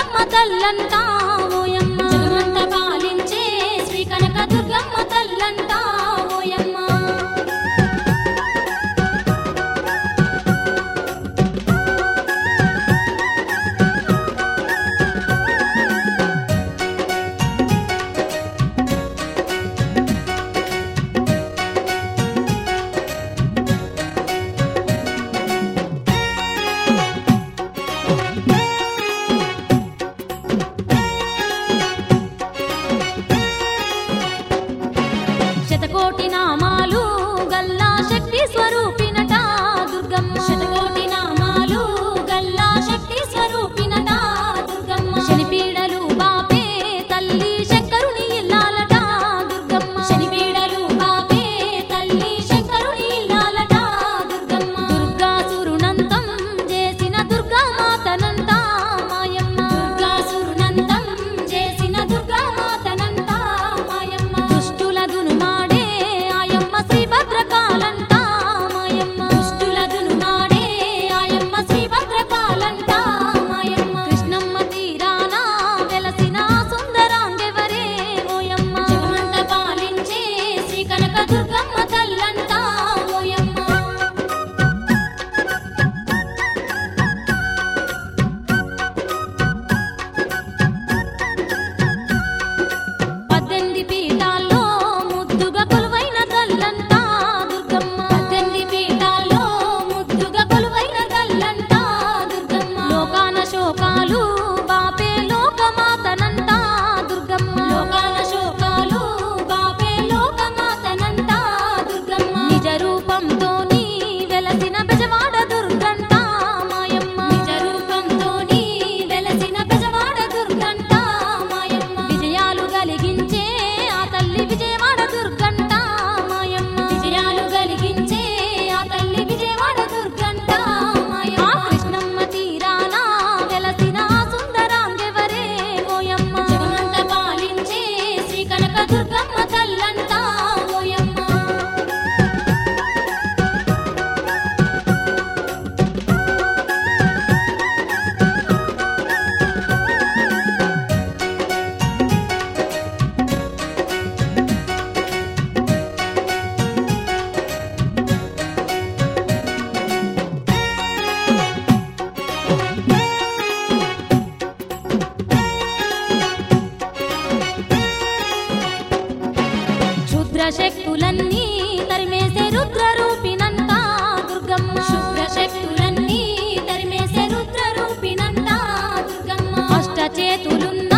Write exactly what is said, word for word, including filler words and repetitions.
దుర్గమ్మ తల్లంట ఓయమ్మ జగమంత పాలించే శ్రీ కనక దుర్గమ్మ తల్లంట ఓయమ్మ శతకోటి నామాలు గల్లా శక్తి స్వరూపినట దుర్గమ్మ శతకోటి నామాలు గల్లా శక్తి స్వరూపినట దుర్గమ్మ శనిపీడలు బాపే తల్లి శంకరుని ఇల్లాలట దుర్గమ్మ శనిపీడలు బాపే తల్లి శంకరుని ఇల్లాలట దుర్గమ్మ దుర్గాసురునంతం చేసిన దుర్గామాతనంత మాయమ్మ దుర్గాసురునంతం చేసిన దుర్గామాతనంత మాయమ్మ దుష్టుల దునుమాడే ఆయమ్మ శ్రీ భద్రకాలంట మాయమ్మ దుష్టుల దునుమాడే ఆయమ్మ శ్రీ భద్రకాలంట మాయమ్మ కృష్ణమ్మ తీరాన వెలసిన సుందరాంగెవరే ఓయమ్మ జగమంత పాలించే శ్రీ కనక దుర్గమ్మ తల్లంట ఓయమ్మ పద్దెనిమిది పీఠాల్లో ముద్దుగా కొలువైన తల్లంట దుర్గమ్మ పద్దెనిమిది పీఠాల్లో ముద్దుగా కొలువైన తల్లంట దుర్గమ్మ లోకాన శోకాలు బాపే లోకమాతనంట దుర్గమ్మ లోకాన శోకాలు బాపే లోకమాతనంట దుర్గమ్మ నిజ రూపంతోని వెలసిన బెజవాడ దుర్గంట మాయమ్మ నిజ రూపంతోని వెలసిన బెజవాడ దుర్గంట మాయమ్మ విజయాలు కలిగించే ఆ తల్లి విజయవాడ దుర్గంట మాయమ్మ విజయాలు కలిగించే ఆ తల్లి విజయవాడ దుర్గంట మాయమ్మ కృష్ణమ్మ తీరాన వెలసిన సుందరాంగెవరే ఓయమ్మ జగమంత పాలించే శ్రీ కనక దుర్గమ్మ తల్లంట ఓయమ్మ క్షుద్ర శక్తులన్నీ తరిమేసే రుద్ర రూపినంట దుర్గమ్మ క్షుద్ర శక్తులన్నీ తరిమేసే రుద్ర రూపినంట దుర్గమ్మ అష్ట చేతులున్న